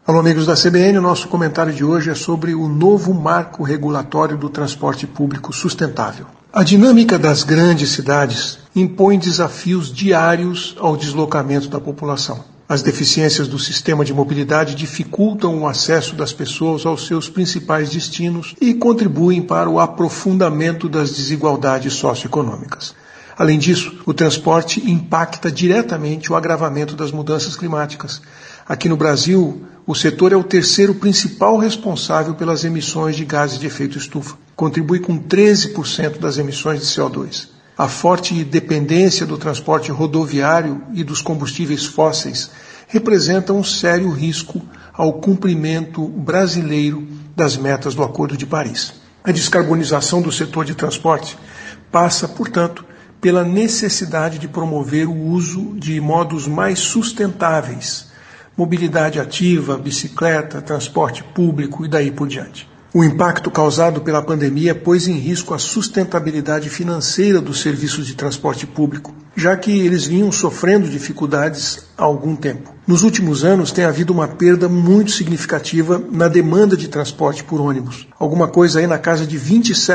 Alô, amigos da CBN, o nosso comentário de hoje é sobre o novo marco regulatório do transporte público sustentável. A dinâmica das grandes cidades impõe desafios diários ao deslocamento da população. As deficiências do sistema de mobilidade dificultam o acesso das pessoas aos seus principais destinos e contribuem para o aprofundamento das desigualdades socioeconômicas. Além disso, o transporte impacta diretamente o agravamento das mudanças climáticas. Aqui no Brasil, o setor é o terceiro principal responsável pelas emissões de gases de efeito estufa. Contribui com 13% das emissões de CO2. A forte dependência do transporte rodoviário e dos combustíveis fósseis representa um sério risco ao cumprimento brasileiro das metas do Acordo de Paris. A descarbonização do setor de transporte passa, portanto, pela necessidade de promover o uso de modos mais sustentáveis, mobilidade ativa, bicicleta, transporte público e daí por diante. O impacto causado pela pandemia pôs em risco a sustentabilidade financeira dos serviços de transporte público, já que eles vinham sofrendo dificuldades há algum tempo. Nos últimos anos tem havido uma perda muito significativa na demanda de transporte por ônibus, alguma coisa aí na casa de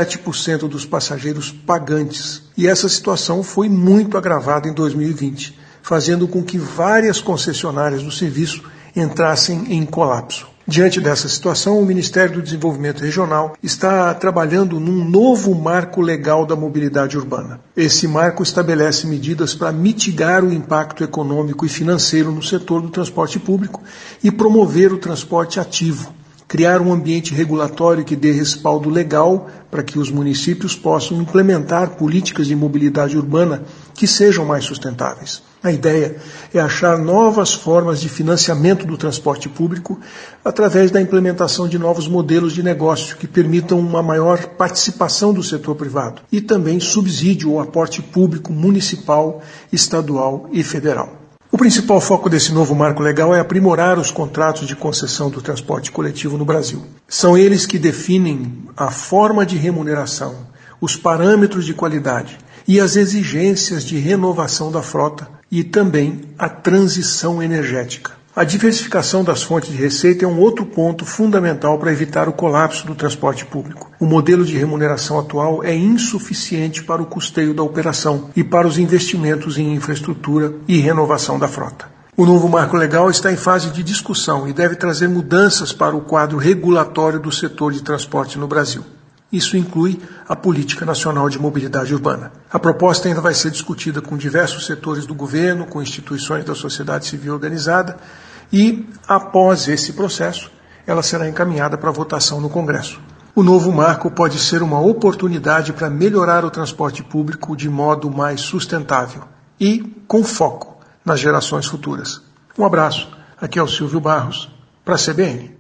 27% dos passageiros pagantes. E essa situação foi muito agravada em 2020, fazendo com que várias concessionárias do serviço entrassem em colapso. Diante dessa situação, o Ministério do Desenvolvimento Regional está trabalhando num novo marco legal da mobilidade urbana. Esse marco estabelece medidas para mitigar o impacto econômico e financeiro no setor do transporte público e promover o transporte ativo, criar um ambiente regulatório que dê respaldo legal para que os municípios possam implementar políticas de mobilidade urbana que sejam mais sustentáveis. A ideia é achar novas formas de financiamento do transporte público através da implementação de novos modelos de negócio que permitam uma maior participação do setor privado e também subsídio ou aporte público municipal, estadual e federal. O principal foco desse novo marco legal é aprimorar os contratos de concessão do transporte coletivo no Brasil. São eles que definem a forma de remuneração, os parâmetros de qualidade e as exigências de renovação da frota e também a transição energética. A diversificação das fontes de receita é um outro ponto fundamental para evitar o colapso do transporte público. O modelo de remuneração atual é insuficiente para o custeio da operação e para os investimentos em infraestrutura e renovação da frota. O novo marco legal está em fase de discussão e deve trazer mudanças para o quadro regulatório do setor de transporte no Brasil. Isso inclui a Política Nacional de Mobilidade Urbana. A proposta ainda vai ser discutida com diversos setores do governo, com instituições da sociedade civil organizada e, após esse processo, ela será encaminhada para votação no Congresso. O novo marco pode ser uma oportunidade para melhorar o transporte público de modo mais sustentável e com foco nas gerações futuras. Um abraço. Aqui é o Silvio Barros, para a CBN.